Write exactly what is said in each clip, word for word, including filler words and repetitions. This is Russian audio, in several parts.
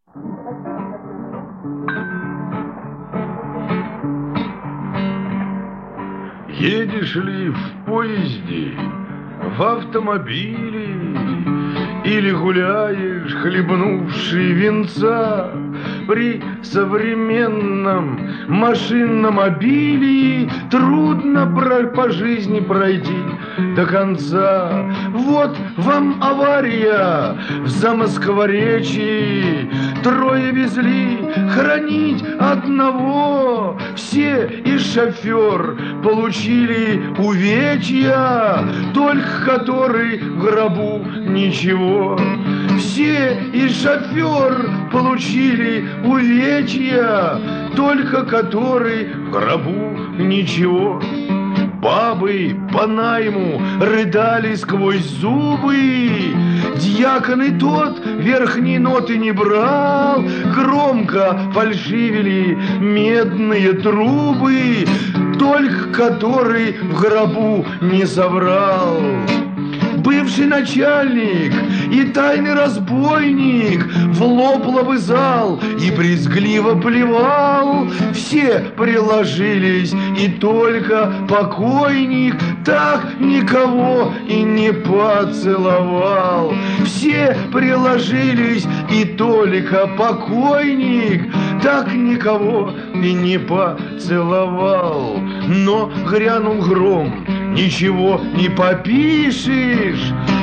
Едешь ли в поезде, в автомобиле, или гуляешь, хлебнувший винца, при современном машинном обилии трудно по жизни пройти до конца. Вот вам авария в Замоскворечье, трое везли хоронить одного, все и шофер получили увечья, только который в гробу ничего. Все и шофер получили увечья, только который в гробу ничего. Бабы по найму рыдали сквозь зубы, дьякон и тот верхней ноты не брал, громко фальшивили медные трубы, только который в гробу не соврал. Бывший начальник и тайный разбойник в лоб лобызал и брезгливо плевал. Все приложились, и только покойник так никого и не поцеловал. Все приложились, и только покойник так никого и не поцеловал. Но грянул гром, ничего не попишешь.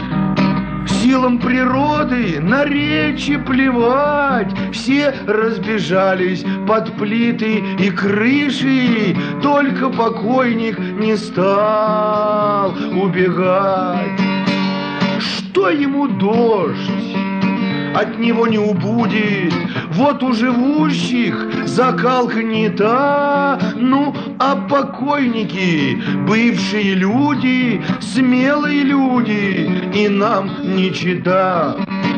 Силам природы на речи плевать. Все разбежались под плиты и крыши, только покойник не стал убегать. Что ему дождь? От него не убудет. Вот у живущих закалка не та. Ну, а покойники, бывшие люди, смелые люди, и нам не чета.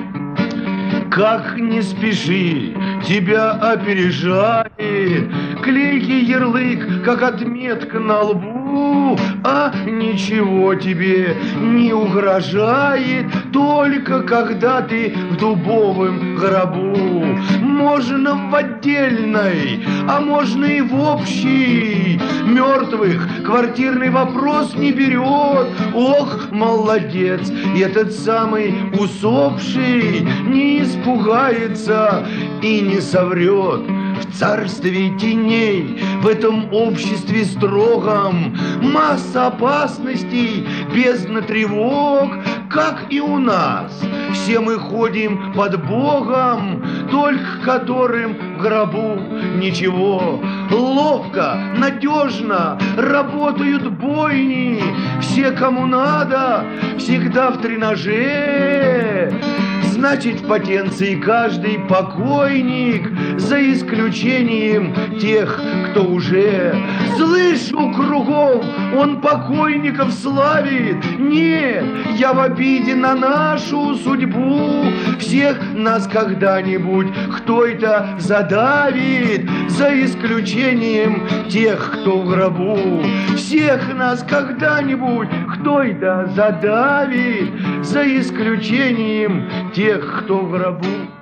Как не спеши, тебя опережает клейкий ярлык, как отметка на лбу, а ничего тебе не угрожает, только когда ты в дубовом гробу. Можно в отдельной, а можно и в общей. Мертвых квартирный вопрос не берет. Ох, молодец, этот самый усопший не испугается и не соврет. В царстве теней, в этом обществе строгом, масса опасностей, бездна тревог, как и у нас. Все мы ходим под Богом, только которым в гробу ничего. Ловко, надежно работают бойни, все, кому надо, всегда в тренаже. Значит, в потенции каждый покойник, за исключением тех, кто уже. Слышу кругом, он покойников славит. Нет, я в обиде на нашу судьбу. Всех нас когда-нибудь кто-то задавит, за исключением тех, кто в гробу. Всех нас когда-нибудь кто-то задавит, за исключением тех, кто в гробу.